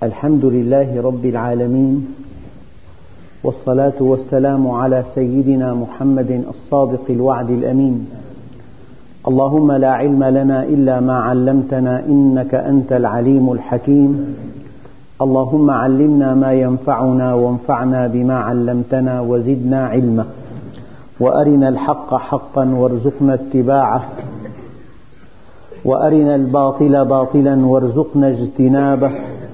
الحمد لله رب العالمين، والصلاة والسلام على سيدنا محمد الصادق الوعد الأمين. اللهم لا علم لنا إلا ما علمتنا إنك أنت العليم الحكيم. اللهم علمنا ما ينفعنا وانفعنا بما علمتنا وزدنا علما، وأرنا الحق حقا وارزقنا اتباعه، وأرنا الباطل باطلا وارزقنا اجتنابه،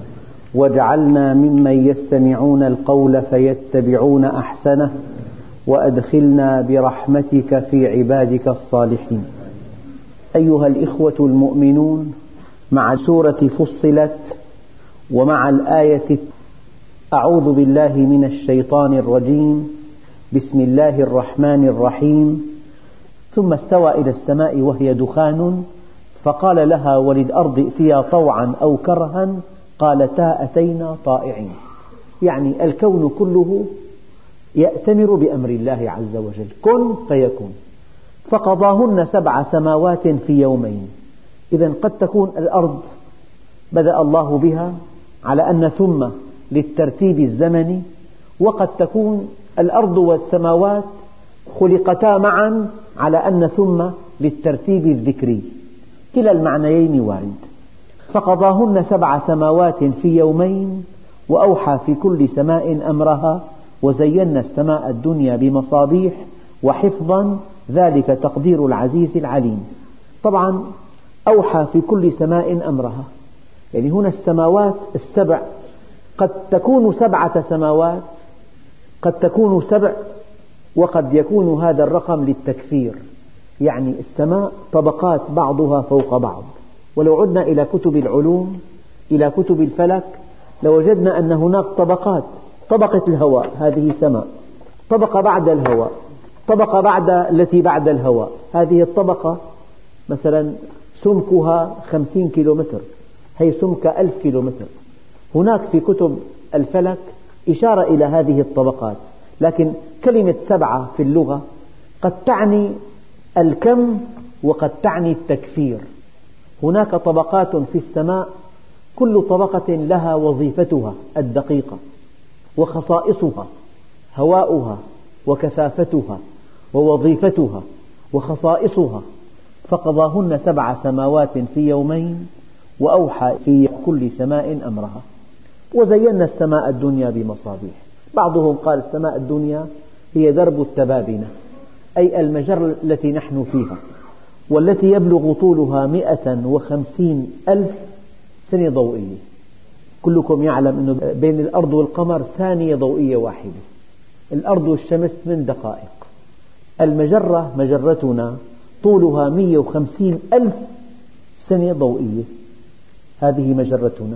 واجعلنا ممن يستمعون القول فيتبعون أحسنه، وأدخلنا برحمتك في عبادك الصالحين. أيها الإخوة المؤمنون، مع سورة فصلت ومع الآية أعوذ بالله من الشيطان الرجيم، بسم الله الرحمن الرحيم. ثم استوى إلى السماء وهي دخان فقال لها وللأرض ائتيا طوعا أو كرها قالتا أتينا طائعين. يعني الكون كله يأتمر بأمر الله عز وجل، كن فيكون. فقضاهن 7 سماوات في يومين. إذن قد تكون الأرض بدأ الله بها على أن ثم للترتيب الزمني، وقد تكون الأرض والسماوات خلقتا معا على أن ثم للترتيب الذكري. كلا المعنيين وارد. فقضاهن 7 سماوات في يومين وأوحى في كل سماء أمرها وزينا السماء الدنيا بمصابيح وحفظا ذلك تقدير العزيز العليم. طبعا أوحى في كل سماء أمرها، يعني هنا السماوات ال7 قد تكون 7 سماوات، قد تكون 7، وقد يكون هذا الرقم للتكثير، يعني السماء طبقات بعضها فوق بعض. ولو عدنا إلى كتب العلوم، إلى كتب الفلك، لوجدنا أن هناك طبقات. طبقة الهواء هذه سماء، طبقة بعد الهواء، طبقة بعد التي بعد الهواء. هذه الطبقة مثلا سمكها 50 كيلومتر، هي سمك 1000 كيلومتر. هناك في كتب الفلك إشارة إلى هذه الطبقات، لكن كلمة 7 في اللغة قد تعني الكم وقد تعني التكثير. هناك طبقات في السماء، كل طبقة لها وظيفتها الدقيقة وخصائصها، هواؤها وكثافتها ووظيفتها وخصائصها. فقضاهن 7 سماوات في يومين وأوحى في كل سماء أمرها وزينا السماء الدنيا بمصابيح. بعضهم قال السماء الدنيا هي درب التبابنة، أي المجرة التي نحن فيها، والتي يبلغ طولها 150,000 سنة ضوئية. كلكم يعلم أن بين الأرض والقمر ثانية ضوئية واحدة. الأرض والشمس 8 دقائق. المجرة مجرتنا طولها 150,000 سنة ضوئية، هذه مجرتنا.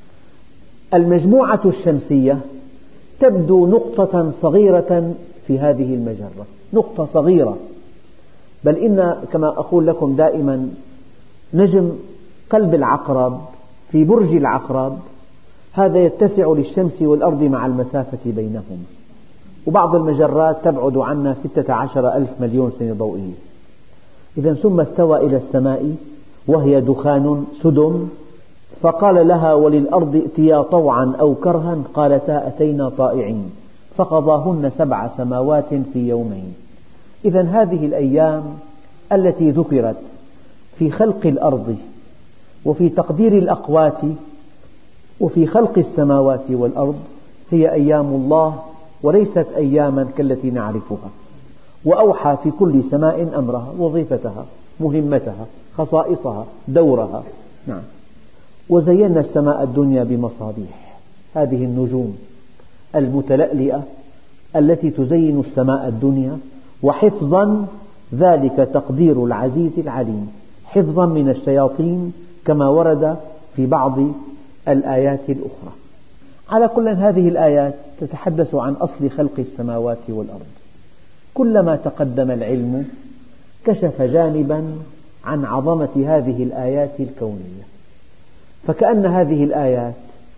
المجموعة الشمسية تبدو نقطة صغيرة في هذه المجرة، نقطة صغيرة، بل إن كما أقول لكم دائما نجم قلب العقرب في برج العقرب هذا يتسع للشمس والأرض مع المسافة بينهما. وبعض المجرات تبعد عنا 16,000 مليون سنة ضوئية. إذن ثم استوى إلى السماء وهي دخان سدم فقال لها وللأرض ائتيا طوعا أو كرها قالتا أتينا طائعين. فقضاهن 7 سماوات في يومين. إذن هذه الأيام التي ذكرت في خلق الأرض وفي تقدير الأقوات وفي خلق السماوات والأرض هي أيام الله، وليست أياما كالتي نعرفها. وأوحى في كل سماء أمرها، وظيفتها، مهمتها، خصائصها، دورها. نعم. وزينا السماء الدنيا بمصابيح، هذه النجوم المتلألئة التي تزين السماء الدنيا، وحفظا ذلك تقدير العزيز العليم، حفظا من الشياطين كما ورد في بعض الآيات الأخرى. على كل هذه الآيات تتحدث عن أصل خلق السماوات والأرض. كلما تقدم العلم كشف جانبا عن عظمة هذه الآيات الكونية، فكأن هذه الآيات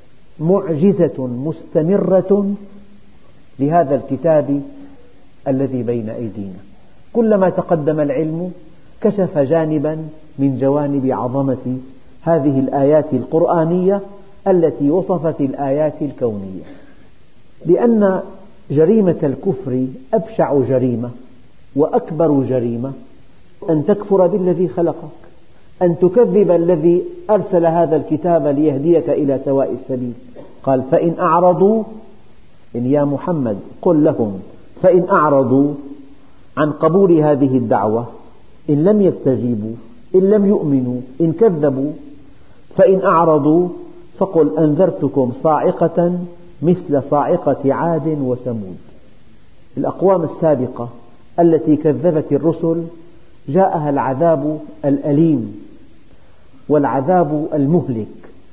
معجزة مستمرة لهذا الكتاب الذي بين أيدينا. كلما تقدم العلم كشف جانبا من جوانب عظمة هذه الآيات القرآنية التي وصفت الآيات الكونية، لأن جريمة الكفر أبشع جريمة وأكبر جريمة أن تكفر بالذي خلقك، أن تكذب الذي أرسل هذا الكتاب ليهديك إلى سواء السبيل. قال فإن أعرضوا، إن يا محمد قل لهم فإن أعرضوا عن قبول هذه الدعوة، إن لم يستجيبوا، إن لم يؤمنوا، إن كذبوا، فإن أعرضوا فقل أنذرتكم صاعقة مثل صاعقة عاد وثمود. الأقوام السابقة التي كذبت الرسل جاءها العذاب الأليم والعذاب المهلك.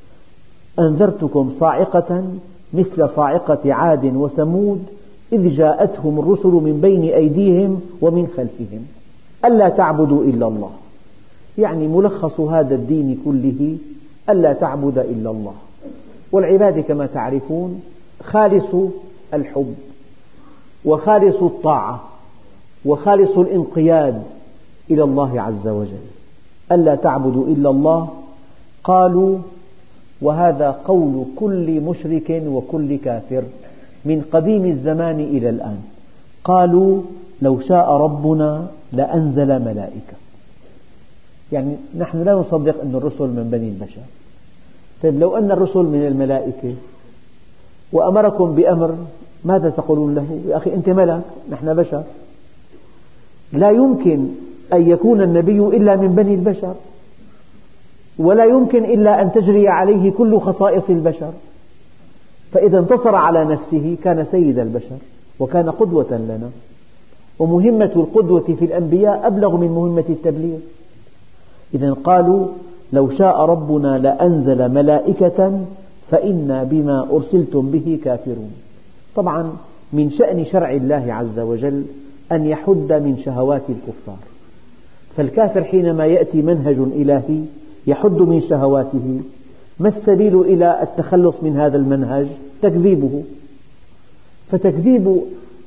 أنذرتكم صاعقة مثل صاعقة عاد وثمود إذ جاءتهم الرسل من بين أيديهم ومن خلفهم ألا تعبدوا إلا الله. يعني ملخص هذا الدين كله ألا تعبد إلا الله، والعبادة كما تعرفون خالص الحب وخالص الطاعة وخالص الانقياد إلى الله عز وجل، ألا تعبدوا إلا الله. قالوا، وهذا قول كل مشرك وكل كافر من قديم الزمان إلى الآن، قالوا لو شاء ربنا لأنزل ملائكة. يعني نحن لا نصدق أن الرسل من بني البشر. طيب لو أن الرسل من الملائكة وأمركم بأمر ماذا تقولون له؟ يا أخي أنت ملك، نحن بشر. لا يمكن أن يكون النبي إلا من بني البشر، ولا يمكن إلا أن تجري عليه كل خصائص البشر. فإذا انتصر على نفسه كان سيد البشر وكان قدوة لنا، ومهمة القدوة في الأنبياء أبلغ من مهمة التبليغ. إذا قالوا لو شاء ربنا لأنزل ملائكة فإنا بما أرسلتم به كافرون. طبعا من شأن شرع الله عز وجل أن يحد من شهوات الكفار، فالكافر حينما يأتي منهج إلهي يحد من شهواته، ما السبيل إلى التخلص من هذا المنهج؟ تكذيبه. فتكذيب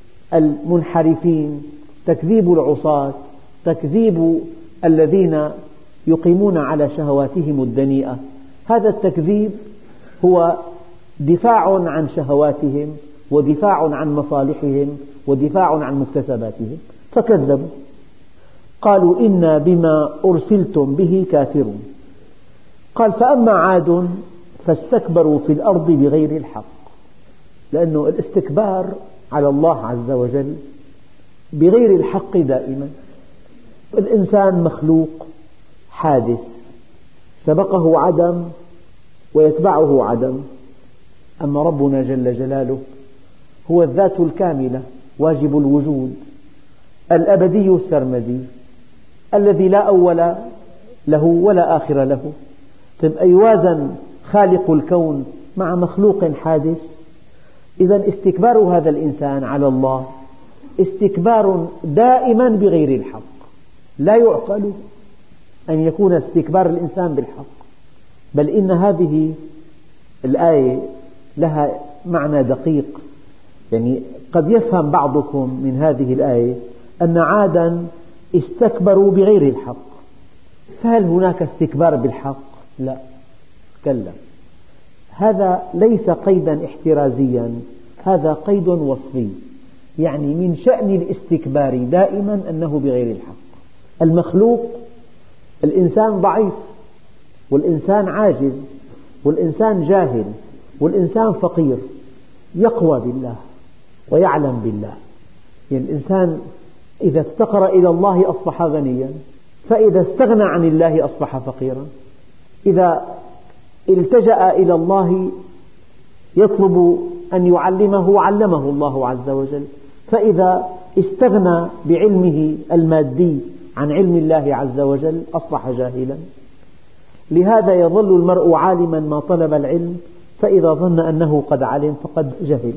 المنحرفين، تكذيب العصاة، تكذيب الذين يقيمون على شهواتهم الدنيئة، هذا التكذيب هو دفاع عن شهواتهم ودفاع عن مصالحهم ودفاع عن مكتسباتهم، فكذبوا. قالوا إنا بما أرسلتم به كافرون. قال فأما عاد فاستكبروا في الأرض بغير الحق، لأنه الاستكبار على الله عز وجل بغير الحق دائما. الإنسان مخلوق حادث، سبقه عدم ويتبعه عدم، أما ربنا جل جلاله هو الذات الكاملة واجب الوجود الأبدي السرمدي الذي لا أول له ولا آخر له. طيب أيوازن خالق الكون مع مخلوق حادث؟ إذا استكبار هذا الإنسان على الله استكبار دائما بغير الحق. لا يعقل أن يكون استكبار الإنسان بالحق، بل إن هذه الآية لها معنى دقيق. يعني قد يفهم بعضكم من هذه الآية أن عادا استكبروا بغير الحق، فهل هناك استكبار بالحق؟ لا، كلا، هذا ليس قيدا احترازيا، هذا قيد وصفي. يعني من شأن الاستكبار دائما أنه بغير الحق. المخلوق الإنسان ضعيف، والإنسان عاجز، والإنسان جاهل، والإنسان فقير، يقوى بالله ويعلم بالله. يعني الإنسان إذا افتقر إلى الله أصبح غنيا، فإذا استغنى عن الله أصبح فقيرا. إذا التجأ إلى الله يطلب أن يعلمه علمه الله عز وجل، فإذا استغنى بعلمه المادي عن علم الله عز وجل أصبح جاهلا. لهذا يظل المرء عالما ما طلب العلم، فإذا ظن أنه قد علم فقد جهل.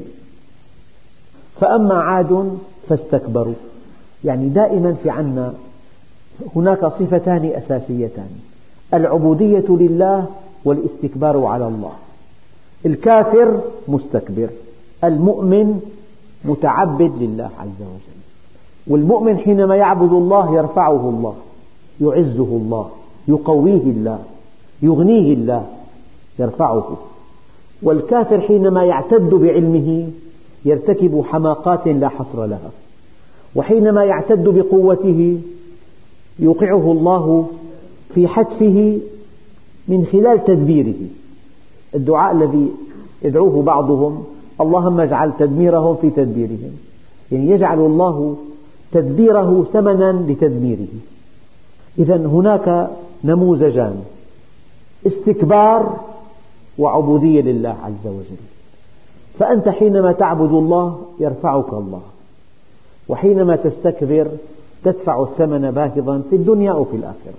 فأما عاد فاستكبروا. يعني دائما في عنا هناك صفتان أساسيتان: العبودية لله والاستكبار على الله. الكافر مستكبر، المؤمن متعبد لله عز وجل. والمؤمن حينما يعبد الله يرفعه الله، يعزه الله، يقويه الله، يغنيه الله، يرفعه. والكافر حينما يعتد بعلمه يرتكب حماقات لا حصر لها، وحينما يعتد بقوته يوقعه الله في حتفه من خلال تدبيره. الدعاء الذي يدعوه بعضهم: اللهم اجعل تدميرهم في تدبيرهم، يعني يجعل الله تدبيره ثمنا لتدميره. إذن هناك نموذجان: استكبار وعبودية لله عز وجل. فأنت حينما تعبد الله يرفعك الله، وحينما تستكبر تدفع الثمن باهظا في الدنيا أو في الآخرة.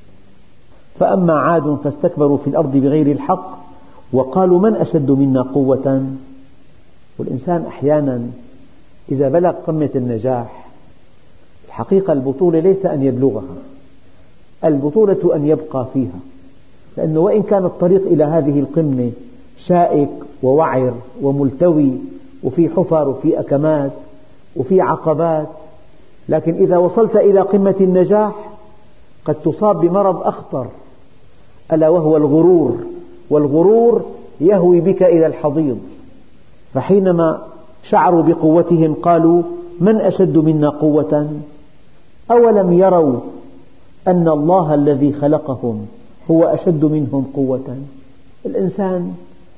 فأما عاد فاستكبروا في الأرض بغير الحق وقالوا من أشد منا قوة. والإنسان أحيانا إذا بلغ قمة النجاح، الحقيقة البطولة ليس أن يبلغها، البطولة أن يبقى فيها، لأنه وإن كان الطريق إلى هذه القمة شائك ووعر وملتوي وفي حفر وفي أكمات وفي عقبات، لكن إذا وصلت إلى قمة النجاح قد تصاب بمرض أخطر، ألا وهو الغرور، والغرور يهوي بك إلى الحضيض. فحينما شعروا بقوتهم قالوا من أشد منا قوة أولم يروا أن الله الذي خلقهم هو أشد منهم قوة. الإنسان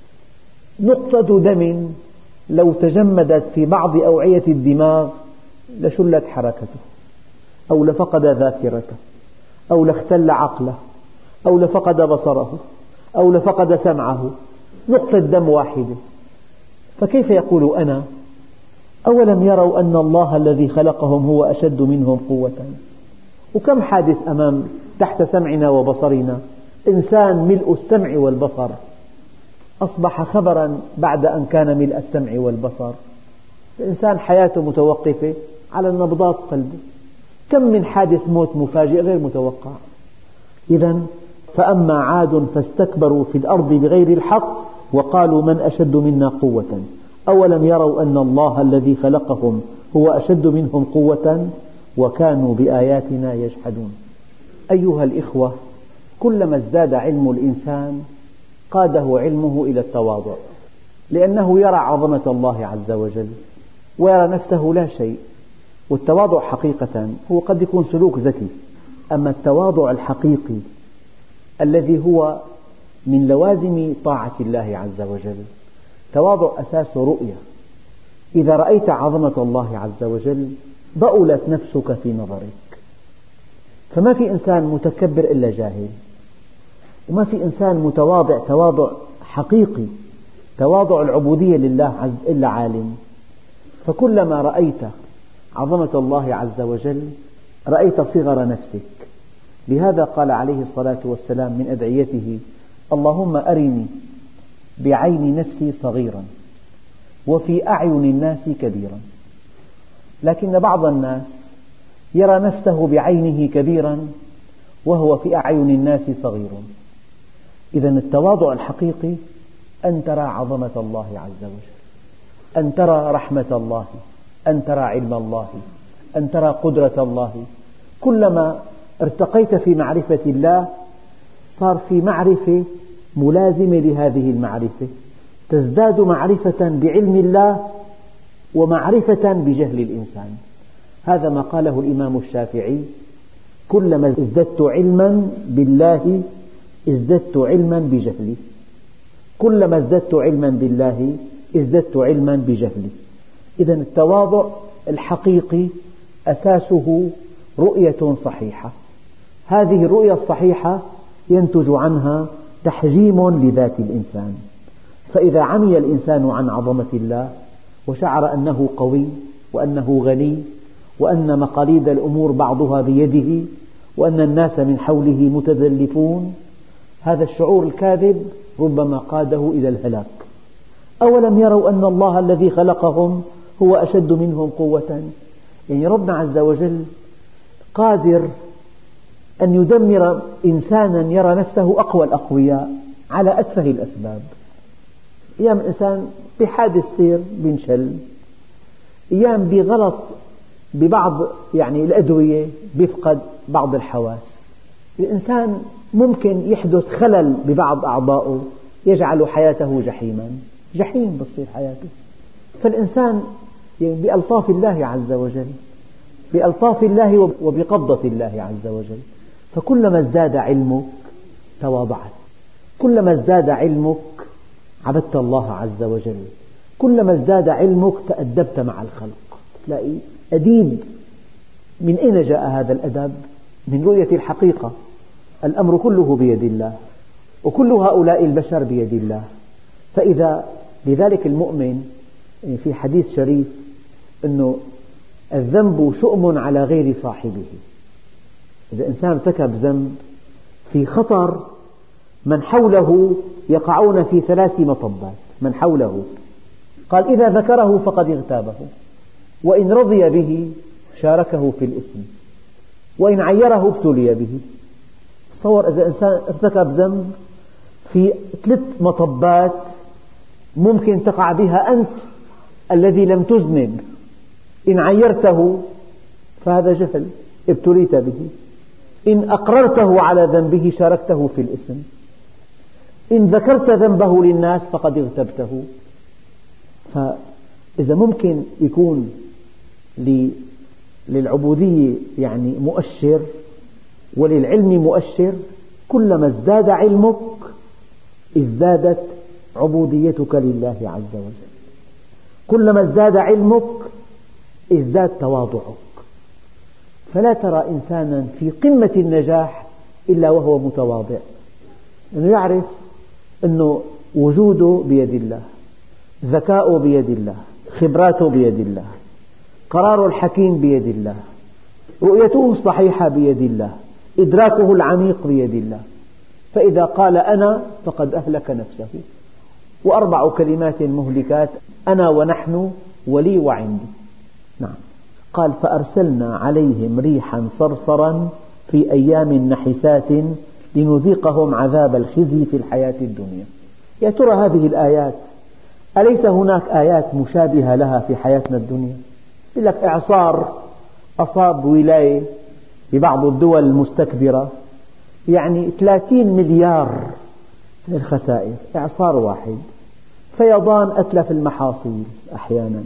نقطة دم لو تجمدت في بعض أوعية الدماغ لشلت حركته، أو لفقد ذاكرته، أو لاختل عقله، أو لفقد بصره، أو لفقد سمعه، نقطة دم واحدة. فكيف يقول أنا أولم يروا أن الله الذي خلقهم هو أشد منهم قوة؟ وكم حادث تحت سمعنا وبصرنا، إنسان ملء السمع والبصر أصبح خبرا بعد أن كان ملء السمع والبصر. الإنسان حياته متوقفة على نبضات قلبه. كم من حادث موت مفاجئ غير متوقع. إذن فأما عاد فاستكبروا في الأرض بغير الحق وقالوا من أشد منا قوة أولم يروا أن الله الذي خلقهم هو أشد منهم قوة وكانوا بآياتنا يجحدون. أيها الإخوة، كلما ازداد علم الإنسان قاده علمه إلى التواضع، لأنه يرى عظمة الله عز وجل ويرى نفسه لا شيء. والتواضع حقيقة هو قد يكون سلوك ذكي، أما التواضع الحقيقي الذي هو من لوازم طاعة الله عز وجل، تواضع أساسه رؤية. إذا رأيت عظمة الله عز وجل ضألت نفسك في نظرك. فما في إنسان متكبر إلا جاهل، وما في إنسان متواضع تواضع حقيقي، تواضع العبودية لله إلا عالم. فكلما رأيت عظمة الله عز وجل رأيت صغر نفسك. لهذا قال عليه الصلاة والسلام من أدعيته: اللهم أرني بعين نفسي صغيرا وفي أعين الناس كبيرا. لكن بعض الناس يرى نفسه بعينه كبيرا وهو في أعين الناس صغير. إذن التواضع الحقيقي أن ترى عظمة الله عز وجل، أن ترى رحمة الله، أن ترى علم الله، أن ترى قدرة الله. كلما ارتقيت في معرفة الله صار في معرفة ملازمة لهذه المعرفة، تزداد معرفة بعلم الله ومعرفة بجهل الإنسان. هذا ما قاله الإمام الشافعي: كلما ازددت علما بالله ازددت علما بجهلي، كلما ازددت علما بالله ازددت علما بجهلي. إذن التواضع الحقيقي أساسه رؤية صحيحة. هذه الرؤية الصحيحة ينتج عنها تحجيم لذات الإنسان. فإذا عمي الإنسان عن عظمة الله وشعر أنه قوي وأنه غني وأن مقاليد الأمور بعضها بيده وأن الناس من حوله متذلفون، هذا الشعور الكاذب ربما قاده إلى الهلاك. أولم يروا أن الله الذي خلقهم هو أشد منهم قوة. يعني ربنا عز وجل قادر أن يدمر إنسانا يرى نفسه أقوى الأقوياء على أتفه الأسباب. أيام الإنسان بحادث سير بينشل، أيام بغلط ببعض الأدوية بيفقد بعض الحواس. الإنسان ممكن يحدث خلل ببعض أعضائه يجعل حياته جحيما، جحيم بتصير حياته. فالإنسان بألطاف الله عز وجل، بألطاف الله وبقبضة الله عز وجل. فكلما ازداد علمك تواضعت، كلما ازداد علمك عبدت الله عز وجل، كلما ازداد علمك تأدبت مع الخلق. تلاقي أديب، من أين جاء هذا الأدب؟ من رؤية الحقيقة. الأمر كله بيد الله، وكل هؤلاء البشر بيد الله. فإذا لذلك المؤمن في حديث شريف أنه الذنب شؤم على غير صاحبه. إذا إنسان ارتكب ذنب في خطر، من حوله يقعون في 3 مطبات. من حوله قال إذا ذكره فقد اغتابه، وإن رضي به شاركه في الإثم، وإن عيره ابتلي به. تصور إذا إنسان ارتكب ذنب في 3 مطبات ممكن تقع بها أنت الذي لم تذنب. إن عيرته فهذا جهل ابتليت به، إن أقررته على ذنبه شاركته في الإثم، إن ذكرت ذنبه للناس فقد اغتبته. فإذا ممكن يكون للعبودية يعني مؤشر وللعلم مؤشر، كلما ازداد علمك ازدادت عبوديتك لله عز وجل، كلما ازداد علمك ازداد تواضعك. فلا ترى إنسانا في قمة النجاح إلا وهو متواضع، لأنه يعرف أنه وجوده بيد الله، ذكاؤه بيد الله، خبراته بيد الله، قراره الحكيم بيد الله، رؤيته الصحيحة بيد الله، إدراكه العميق بيد الله. فإذا قال أنا فقد أهلك نفسه. و4 كلمات مهلكات: أنا ونحن ولي وعندي. نعم. قال فأرسلنا عليهم ريحا صرصرا في أيام نحسات لنذيقهم عذاب الخزي في الحياة الدنيا. يا ترى هذه الآيات أليس هناك آيات مشابهة لها في حياتنا الدنيا؟ يقول لك إعصار أصاب ولاية ببعض الدول المستكبرة، يعني 30 مليار الخسائر، إعصار واحد. فيضان أتلف المحاصيل أحيانا،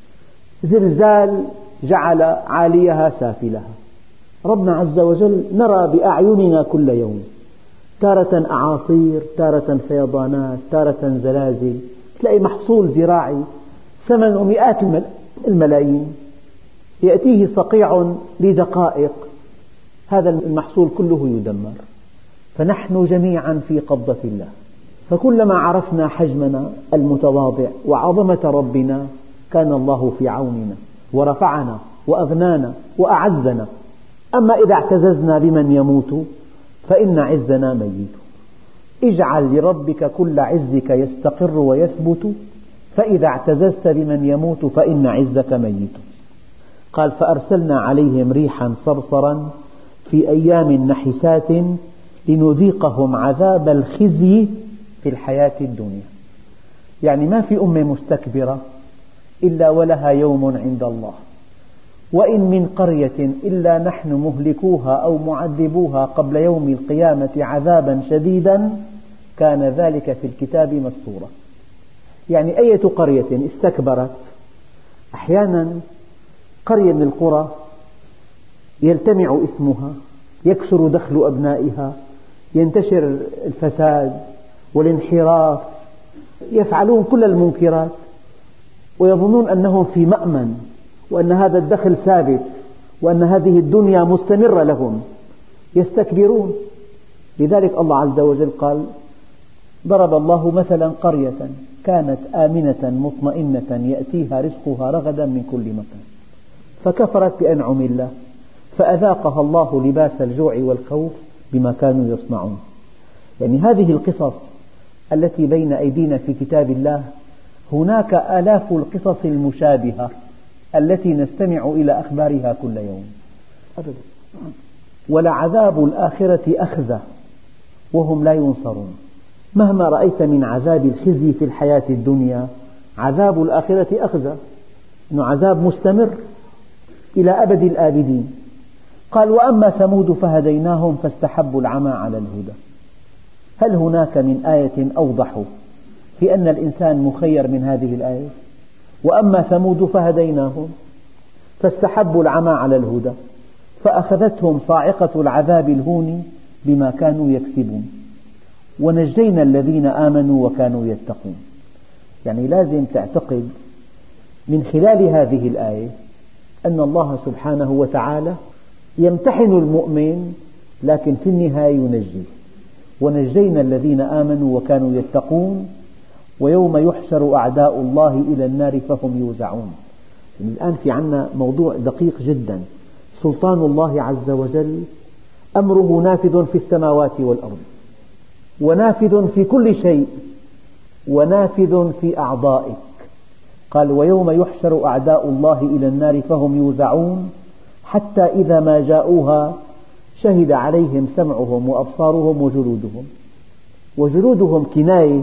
زلزال جعل عاليها سافلها. ربنا عز وجل نرى بأعيننا كل يوم، تارة أعاصير، تارة فيضانات، تارة زلازل. تلاقي محصول زراعي ثمنه مئات الملايين يأتيه صقيع لدقائق، هذا المحصول كله يدمر. فنحن جميعا في قبضة الله. فكلما عرفنا حجمنا المتواضع وعظمة ربنا كان الله في عوننا ورفعنا وأغنانا وأعزنا. أما إذا اعتززنا بمن يموت فإن عزنا ميت. اجعل لربك كل عزك يستقر ويثبت، فإذا اعتززت بمن يموت فإن عزك ميت. قال فأرسلنا عليهم ريحا صرصرا في أيام نحسات لنذيقهم عذاب الخزي في الحياة الدنيا. يعني ما في أمة مستكبرة إلا ولها يوم عند الله، وإن من قرية إلا نحن مهلكوها أو معذبوها قبل يوم القيامة عذابا شديدا كان ذلك في الكتاب مسطورا. يعني أية قرية استكبرت، أحيانا قرية من القرى يلتمع اسمها، يكثر دخل أبنائها، ينتشر الفساد والانحراف، يفعلون كل المنكرات ويظنون أنهم في مأمن، وأن هذا الدخل ثابت، وأن هذه الدنيا مستمرة لهم، يستكبرون. لذلك الله عز وجل قال: ضرب الله مثلا قرية كانت آمنة مطمئنة يأتيها رزقها رغدا من كل مكان فكفرت بأنعم الله فأذاقها الله لباس الجوع والخوف بما كانوا يصنعون. يعني هذه القصص التي بين أيدينا في كتاب الله، هناك آلاف القصص المشابهة التي نستمع إلى أخبارها كل يوم. ولعذاب الآخرة أخزى وهم لا ينصرون. مهما رأيت من عذاب الخزي في الحياة الدنيا، عذاب الآخرة أخزى، إنه عذاب مستمر إلى أبد الآبدين. قال: وأما ثمود فهديناهم فاستحبوا العمى على الهدى. هل هناك من آية أوضح في أن الإنسان مخير من هذه الآية؟ وأما ثمود فهديناهم فاستحبوا العمى على الهدى فأخذتهم صاعقة العذاب الهون بما كانوا يكسبون ونجينا الذين آمنوا وكانوا يتقون. يعني لازم تعتقد من خلال هذه الآية أن الله سبحانه وتعالى يمتحن المؤمن لكن في النهاية ينجيه. ونجينا الذين آمنوا وكانوا يتقون ويوم يحشر أعداء الله إلى النار فهم يوزعون. يعني الآن في عنا موضوع دقيق جدا. سلطان الله عز وجل أمره نافذ في السماوات والأرض ونافذ في كل شيء ونافذ في أعضائك. قال ويوم يحشر أعداء الله إلى النار فهم يوزعون حتى إذا ما جاءوها شهد عليهم سمعهم وأبصارهم وجلودهم. وجلودهم كناية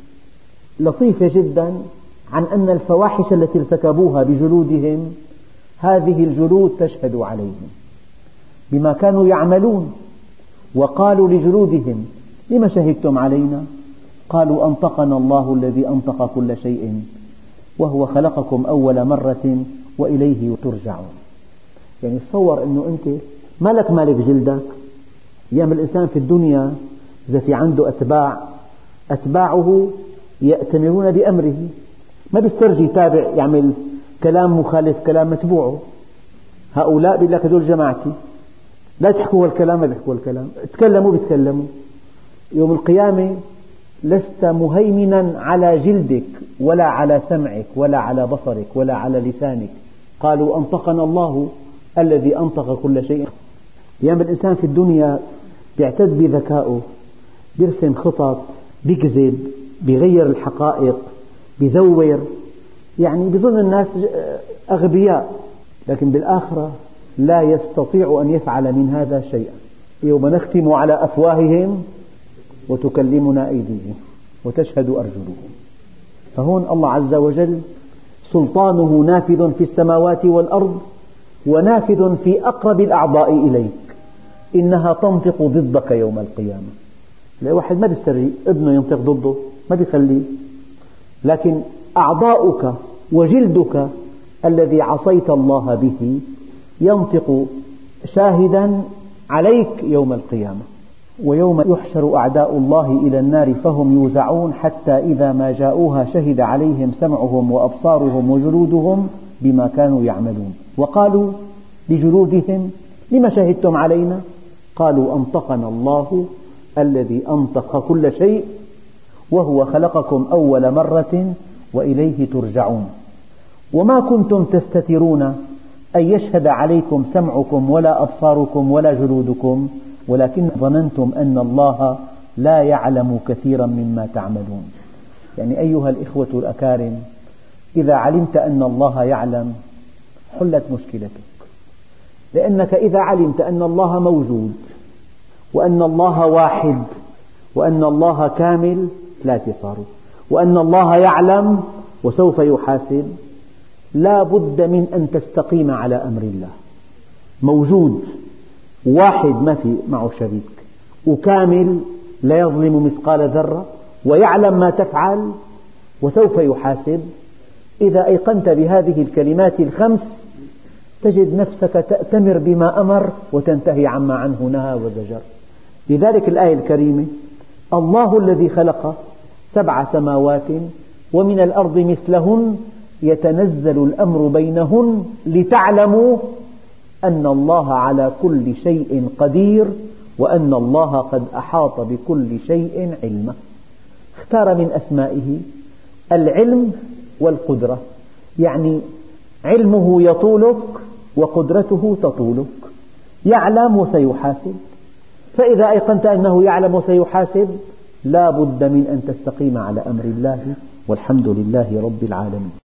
لطيفة جدا عن أن الفواحش التي ارتكبوها بجلودهم هذه الجلود تشهد عليهم بما كانوا يعملون. وقالوا لجلودهم لم شهدتم علينا؟ قالوا أنطقنا الله الذي أنطق كل شيء وهو خلقكم أول مرة وإليه ترجعون. يعني تصور أنه أنت ما لك مالك جلدك. أيام الإنسان في الدنيا إذا في عنده أتباعه يأتمرون بأمره، ما بيسترجي يتابع يعمل كلام مخالف كلام متبوعه. هؤلاء بيقول لك هذول جماعتي، لا تحكوا الكلام ما بيحكوا الكلام، تكلموا بيتكلموا. يوم القيامة لست مهيمنا على جلدك ولا على سمعك ولا على بصرك ولا على لسانك. قالوا أنطقنا الله الذي أنطق كل شيء. أيام الإنسان في الدنيا بيعتد بذكائه، بيرسم خطط، بيكذب، بيغير الحقائق، بيزور، يعني بيظن الناس أغبياء، لكن بالآخرة لا يستطيع أن يفعل من هذا شيئا. يوم نختم على أفواههم وتكلمنا أيديهم وتشهد أرجلهم. فهون الله عز وجل سلطانه نافذ في السماوات والأرض ونافذ في أقرب الأعضاء إليك. إنها تنطق ضدك يوم القيامة. لا واحد ما بيسترجي ابنه ينطق ضده، ما بيخليه، لكن أعضاؤك وجلدك الذي عصيت الله به ينطق شاهدا عليك يوم القيامة. ويوم يحشر أعداء الله إلى النار فهم يوزعون حتى إذا ما جاءوها شهد عليهم سمعهم وأبصارهم وجلودهم بما كانوا يعملون. وقالوا لجلودهم لم شهدتم علينا؟ قالوا أنطقنا الله الذي أنطق كل شيء وهو خلقكم أول مرة وإليه ترجعون. وما كنتم تستترون أن يشهد عليكم سمعكم ولا أبصاركم ولا جلودكم ولكن ظننتم أن الله لا يعلم كثيرا مما تعملون. يعني أيها الإخوة الأكارم، إذا علمت أن الله يعلم حلت مشكلتك، لأنك إذا علمت أن الله موجود وأن الله واحد وأن الله كامل لا تصار وأن الله يعلم وسوف يحاسب، لا بد من أن تستقيم على أمر الله. موجود واحد ما في معه شريك وكامل لا يظلم مثقال ذرة ويعلم ما تفعل وسوف يحاسب. إذا أيقنت بهذه الكلمات الخمس تجد نفسك تأتمر بما أمر وتنتهي عما عنه نهى وزجر. لذلك الآية الكريمة الله الذي خلق 7 سماوات ومن الأرض مثلهن يتنزل الأمر بينهن لتعلموا أن الله على كل شيء قدير وأن الله قد أحاط بكل شيء علما. اختار من أسمائه العلم والقدرة، يعني علمه يطولك وقدرته تطولك، يعلم وسيحاسب. فإذا أيقنت أنه يعلم وسيحاسب لا بد من أن تستقيم على أمر الله، والحمد لله رب العالمين.